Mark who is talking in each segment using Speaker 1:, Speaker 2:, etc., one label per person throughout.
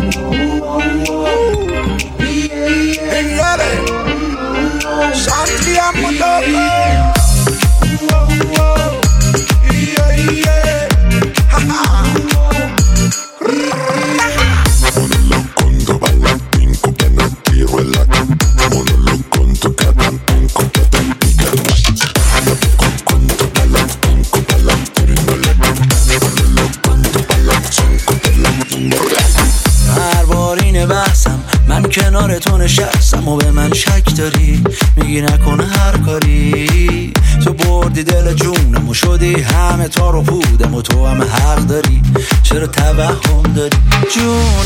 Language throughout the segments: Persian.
Speaker 1: کنار تو نشستم و به من شک داری، میگی نکنه هر کاری. تو بردی دل جونم و شدی همه تار و پودم و تو هم حق داری. چرا توهم داری جون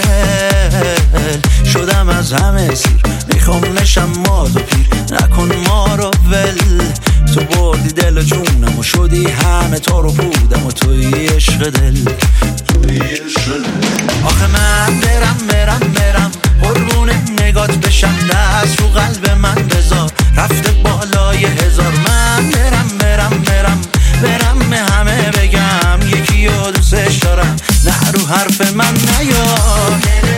Speaker 1: دل؟ شدم از همه سیر، میخوام نشم ماد و پیر، نکن ما رو ول. تو بردی دل جونم و شدی همه تار و پودم و توی عشق دل. آخه من برم قربون نگات بشم، دست رو قلب من بذار، رفته بالای هزار. من برم به همه بگم یکی رو دوستش دارم، نه رو حرف من نیار.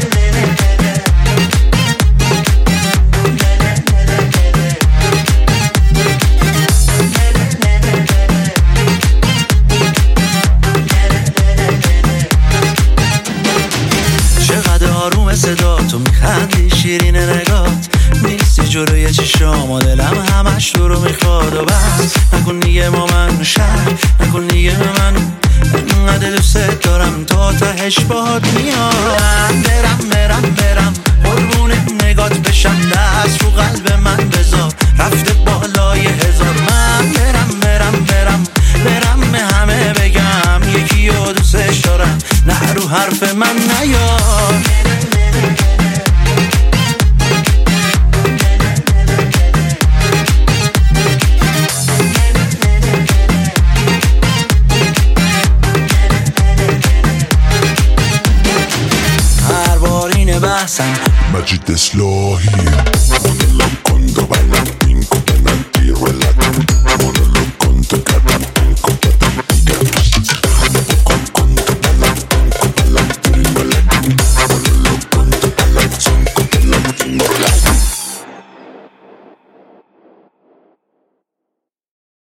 Speaker 1: آروم صدا تو میخندی، شیرین نگات نیستی جلوی چشام و دلم همش تو رو میخواد. و بس نکن دیگه با من شک، نکن دیگه به من، انقدر دوست دارم تا تهش باهات میام. برم قربون نگات بشم، دست رو قلب من بذار، رفته بالای هزار. من برم به همه بگم یکی رو دوستش دارم، نه رو حرف من نیار. هر بار اینه بحثم
Speaker 2: مجید اصلاحی. Con el conto, baila, pinco, penalti, relato.